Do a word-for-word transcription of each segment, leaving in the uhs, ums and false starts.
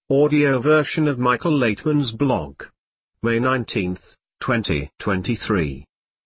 Audio version of Michael Laitman's blog. May nineteenth, twenty twenty-three.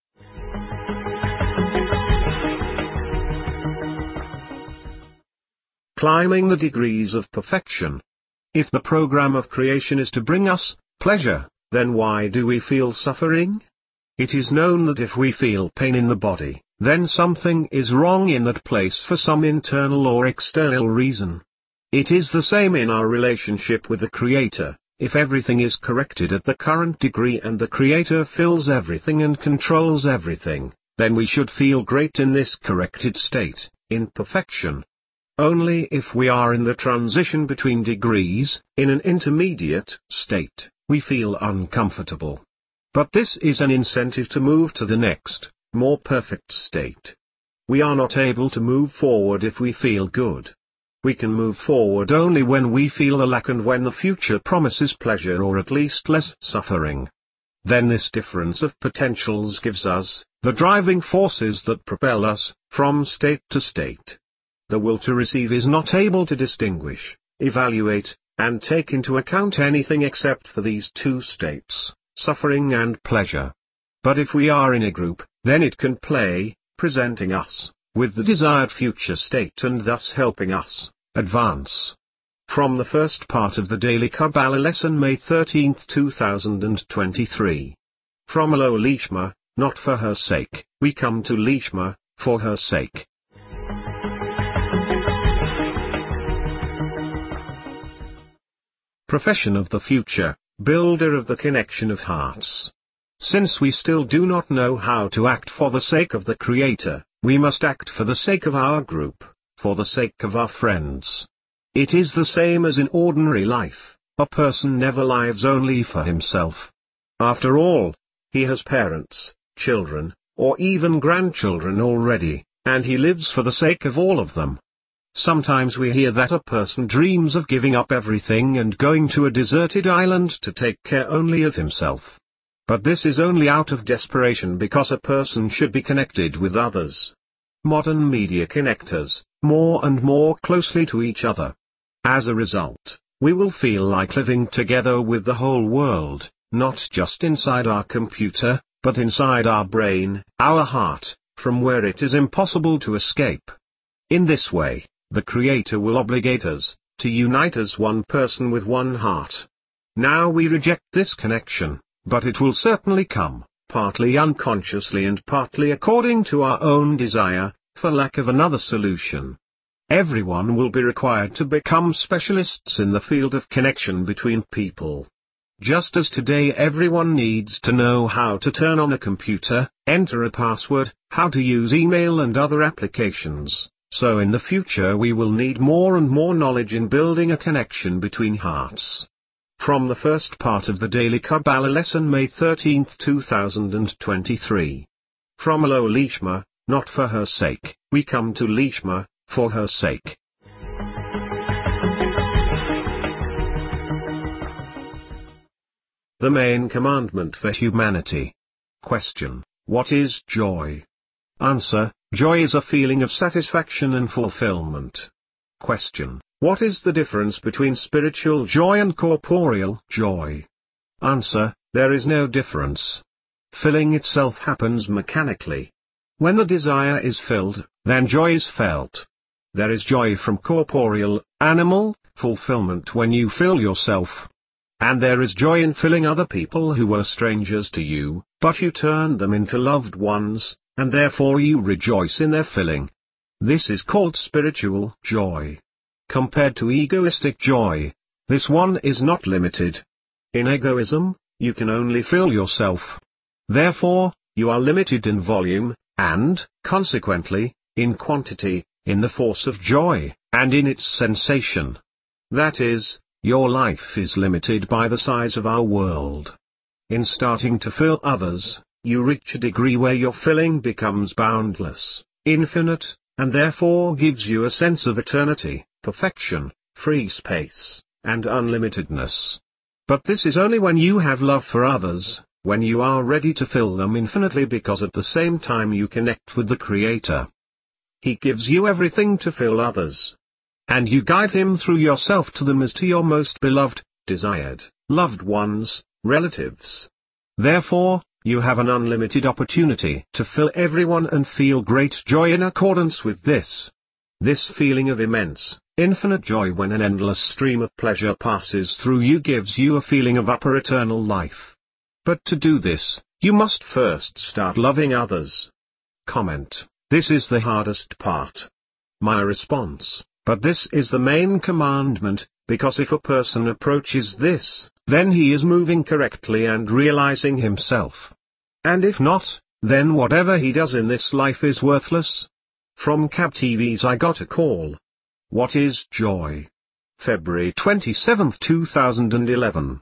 Climbing the degrees of perfection. If the program of creation is to bring us pleasure, then why do we feel suffering? It is known that if we feel pain in the body, then something is wrong in that place for some internal or external reason. It is the same in our relationship with the Creator. If everything is corrected at the current degree and the Creator fills everything and controls everything, then we should feel great in this corrected state, in perfection. Only if we are in the transition between degrees, in an intermediate state, we feel uncomfortable. But this is an incentive to move to the next, more perfect state. We are not able to move forward if we feel good. We can move forward only when we feel a lack and when the future promises pleasure or at least less suffering. Then this difference of potentials gives us the driving forces that propel us from state to state. The will to receive is not able to distinguish, evaluate, and take into account anything except for these two states, suffering and pleasure. But if we are in a group, then it can play, presenting us with the desired future state and thus helping us advance. From the first part of the Daily Kabbalah lesson, May thirteenth, two thousand twenty-three. From Elo Lishma, not for her sake, we come to Lishma, for her sake. Profession of the future, builder of the connection of hearts. Since we still do not know how to act for the sake of the Creator, we must act for the sake of our group, for the sake of our friends. It is the same as in ordinary life. A person never lives only for himself. After all, he has parents, children, or even grandchildren already, and he lives for the sake of all of them. Sometimes we hear that a person dreams of giving up everything and going to a deserted island to take care only of himself. But this is only out of desperation because a person should be connected with others. Modern media connect us more and more closely to each other. As a result, we will feel like living together with the whole world, not just inside our computer, but inside our brain, our heart, from where it is impossible to escape. In this way, the Creator will obligate us to unite as one person with one heart. Now we reject this connection, but it will certainly come, partly unconsciously and partly according to our own desire, for lack of another solution. Everyone will be required to become specialists in the field of connection between people. Just as today everyone needs to know how to turn on a computer, enter a password, how to use email and other applications, so in the future we will need more and more knowledge in building a connection between hearts. From the first part of the Daily Kabbalah lesson, May thirteenth, two thousand twenty-three. From Elo Lishma, not for her sake, we come to Lishma, for her sake. The main commandment for humanity. Question: what is joy? Answer: joy is a feeling of satisfaction and fulfillment. Question: what is the difference between spiritual joy and corporeal joy? Answer: there is no difference. Filling itself happens mechanically. When the desire is filled, then joy is felt. There is joy from corporeal, animal, fulfillment when you fill yourself. And there is joy in filling other people who were strangers to you, but you turned them into loved ones, and therefore you rejoice in their filling. This is called spiritual joy. Compared to egoistic joy, this one is not limited. In egoism, you can only fill yourself. Therefore, you are limited in volume, and, consequently, in quantity, in the force of joy, and in its sensation. That is, your life is limited by the size of our world. In starting to fill others, you reach a degree where your filling becomes boundless, infinite, and therefore gives you a sense of eternity, perfection, free space, and unlimitedness. But this is only when you have love for others, when you are ready to fill them infinitely, because at the same time you connect with the Creator. He gives you everything to fill others. and you guide him through yourself to them as to your most beloved, desired, loved ones, relatives. Therefore, you have an unlimited opportunity to fill everyone and feel great joy in accordance with this. This feeling of immense, infinite joy when an endless stream of pleasure passes through you gives you a feeling of upper eternal life. But to do this, you must first start loving others. Comment: this is the hardest part. My response: but this is the main commandment, because if a person approaches this, then he is moving correctly and realizing himself. And if not, then whatever he does in this life is worthless. From C A B T V's I Got a Call. What is joy? February twenty-seventh, two thousand eleven.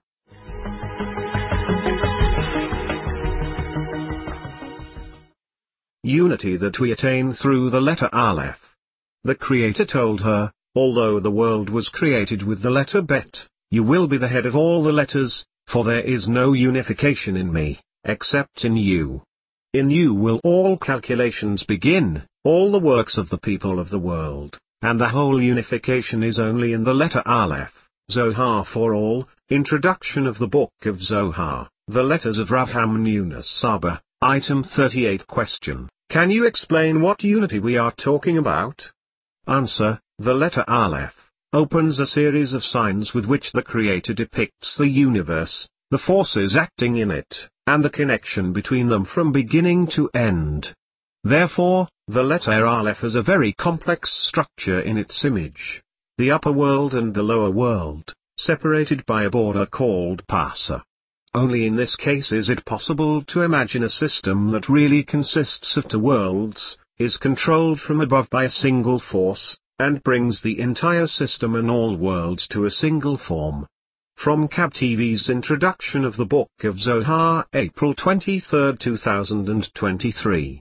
Unity that we attain through the letter Aleph. The Creator told her, although the world was created with the letter Bet, you will be the head of all the letters, for there is no unification in me, except in you. In you will all calculations begin, all the works of the people of the world, and the whole unification is only in the letter Aleph. Zohar for all, Introduction of the Book of Zohar, the letters of Rav Haman Yunus Saba, Item thirty-eight. Question: can you explain what unity we are talking about? Answer: the letter Aleph opens a series of signs with which the Creator depicts the universe, the forces acting in it, and the connection between them from beginning to end. Therefore, the letter Aleph has a very complex structure in its image. The upper world and the lower world, separated by a border called Parsa. Only in this case is it possible to imagine a system that really consists of two worlds, is controlled from above by a single force, and brings the entire system and all worlds to a single form. From C A B T V's Introduction of the Book of Zohar, April twenty-third, two thousand twenty-three.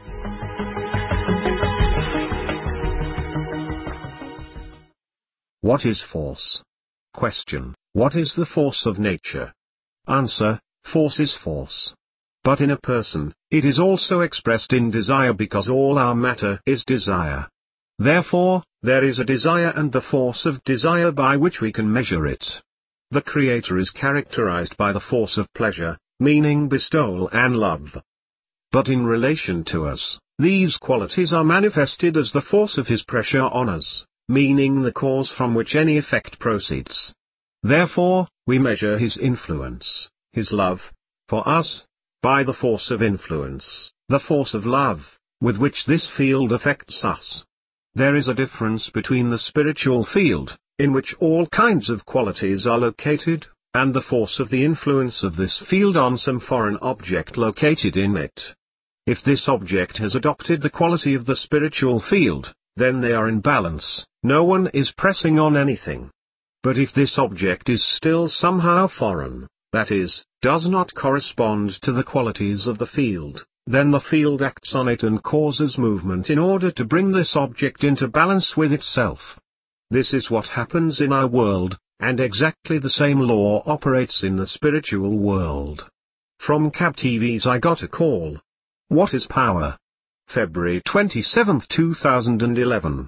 What is force? Question: what is the force of nature? Answer: force is force. But in a person, it is also expressed in desire because all our matter is desire. Therefore, there is a desire and the force of desire by which we can measure it. The Creator is characterized by the force of pleasure, meaning bestowal and love. But in relation to us, these qualities are manifested as the force of His pressure on us, meaning the cause from which any effect proceeds. Therefore, we measure His influence, His love, for us, by the force of influence, the force of love, with which this field affects us. There is a difference between the spiritual field, in which all kinds of qualities are located, and the force of the influence of this field on some foreign object located in it. If this object has adopted the quality of the spiritual field, then they are in balance, no one is pressing on anything. But if this object is still somehow foreign, that is, does not correspond to the qualities of the field, then the field acts on it and causes movement in order to bring this object into balance with itself. This is what happens in our world, and exactly the same law operates in the spiritual world. From C A B T V's I Got a Call. What is power? February twenty-seventh, two thousand eleven.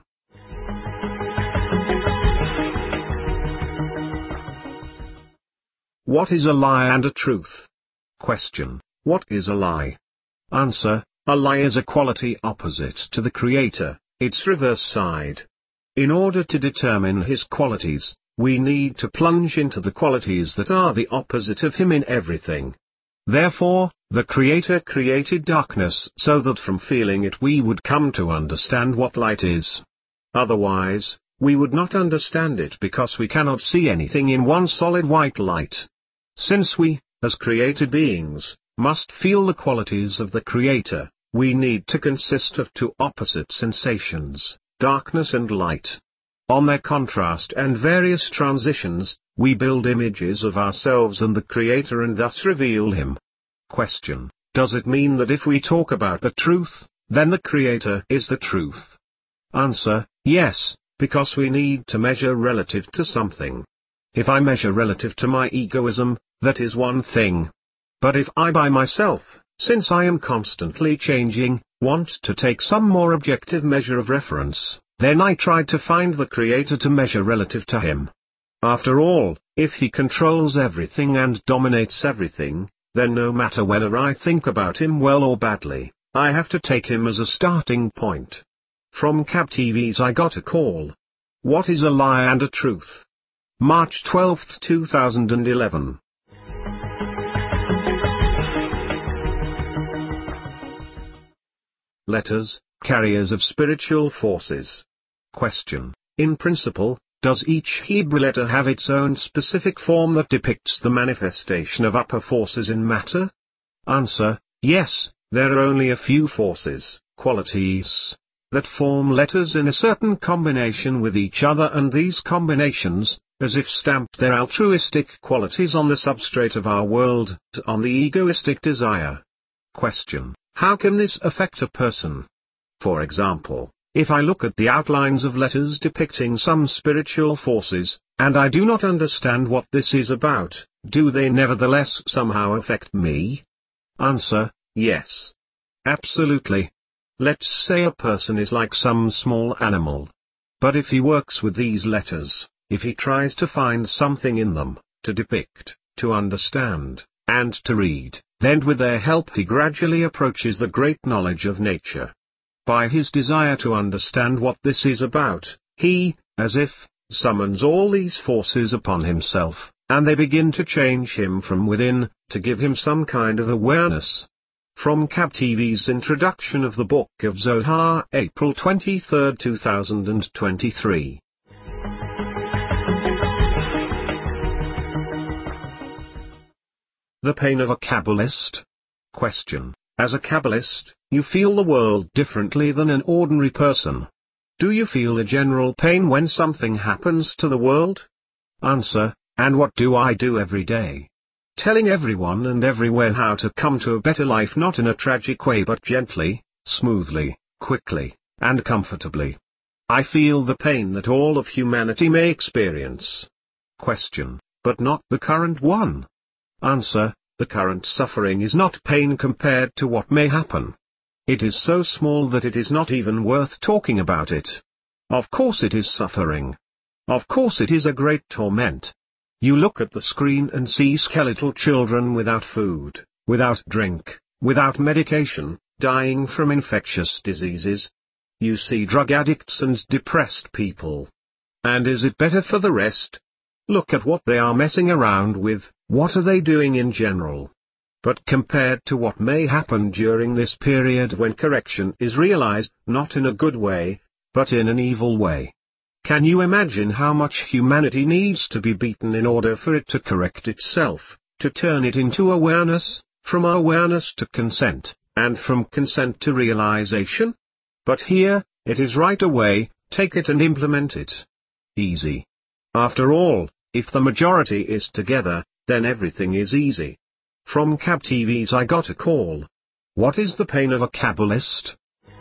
What is a lie and a truth? Question: what is a lie? Answer: a lie is a quality opposite to the Creator, its reverse side. In order to determine His qualities, we need to plunge into the qualities that are the opposite of Him in everything. Therefore, the Creator created darkness so that from feeling it we would come to understand what light is. Otherwise, we would not understand it because we cannot see anything in one solid white light. Since we, as created beings, must feel the qualities of the Creator, we need to consist of two opposite sensations, darkness and light. On their contrast and various transitions, we build images of ourselves and the Creator and thus reveal Him. Question: does it mean that if we talk about the truth, then the Creator is the truth? Answer: yes, because we need to measure relative to something. If I measure relative to my egoism, that is one thing. But if I by myself, since I am constantly changing, want to take some more objective measure of reference, Then I tried to find the Creator to measure relative to him. After all, if he controls everything and dominates everything, then no matter whether I think about him well or badly, I have to take him as a starting point. From Cab T V's I Got a Call. What is a lie and a truth? March twelfth two thousand eleven. Letters, carriers of spiritual forces. Question. In principle, does each Hebrew letter have its own specific form that depicts the manifestation of upper forces in matter? Answer. Yes, there are only a few forces, qualities, that form letters in a certain combination with each other, and these combinations, as if stamped their altruistic qualities on the substrate of our world, on the egoistic desire. Question. How can this affect a person? For example, if I look at the outlines of letters depicting some spiritual forces, and I do not understand what this is about, do they nevertheless somehow affect me? Answer. Yes. Absolutely. Let's say a person is like some small animal. But if he works with these letters, if he tries to find something in them, to depict, to understand, and to read, then with their help he gradually approaches the great knowledge of nature. By his desire to understand what this is about, he, as if, summons all these forces upon himself, and they begin to change him from within, to give him some kind of awareness. From Cab T V's introduction of the Book of Zohar, April twenty-third two thousand twenty-three. The pain of a Kabbalist? Question. As a Kabbalist, you feel the world differently than an ordinary person. Do you feel a general pain when something happens to the world? Answer. And what do I do every day? Telling everyone and everywhere how to come to a better life, not in a tragic way but gently, smoothly, quickly, and comfortably. I feel the pain that all of humanity may experience. Question. But not the current one? Answer. The current suffering is not pain compared to what may happen. It is so small that it is not even worth talking about it. Of course it is suffering. Of course it is a great torment. You look at the screen and see skeletal children without food, without drink, without medication, dying from infectious diseases. You see drug addicts and depressed people. And is it better for the rest? Look at what they are messing around with, what are they doing in general? But compared to what may happen during this period when correction is realized, not in a good way, but in an evil way. Can you imagine how much humanity needs to be beaten in order for it to correct itself, to turn it into awareness, from awareness to consent, and from consent to realization? But here, it is right away, take it and implement it. Easy. After all, if the majority is together, then everything is easy. From Cab T V's I Got a Call. What is the pain of a Kabbalist?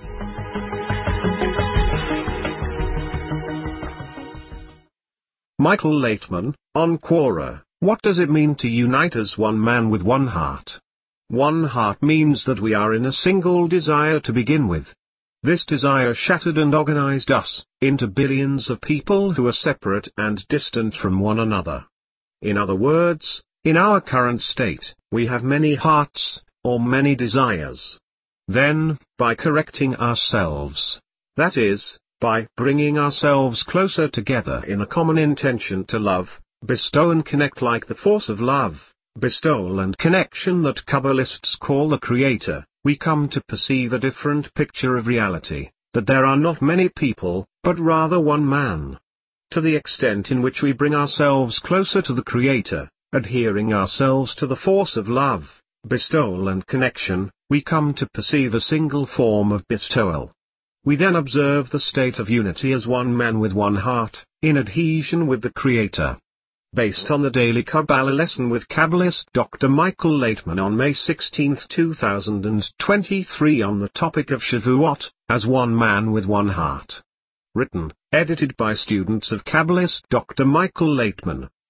Michael Laitman, on Quora. What does it mean to unite as one man with one heart? One heart means that we are in a single desire to begin with. This desire shattered and organized us into billions of people who are separate and distant from one another. In other words, in our current state, we have many hearts, or many desires. Then, by correcting ourselves, that is, by bringing ourselves closer together in a common intention to love, bestow and connect like the force of love, bestowal and connection that Kabbalists call the Creator, we come to perceive a different picture of reality, that there are not many people, but rather one man. To the extent in which we bring ourselves closer to the Creator, adhering ourselves to the force of love, bestowal and connection, we come to perceive a single form of bestowal. We then observe the state of unity as one man with one heart, in adhesion with the Creator. Based on the Daily Kabbalah lesson with Kabbalist Doctor Michael Laitman on May sixteenth two thousand twenty-three on the topic of Shavuot, as one man with one heart. Written, edited by students of Kabbalist Doctor Michael Laitman.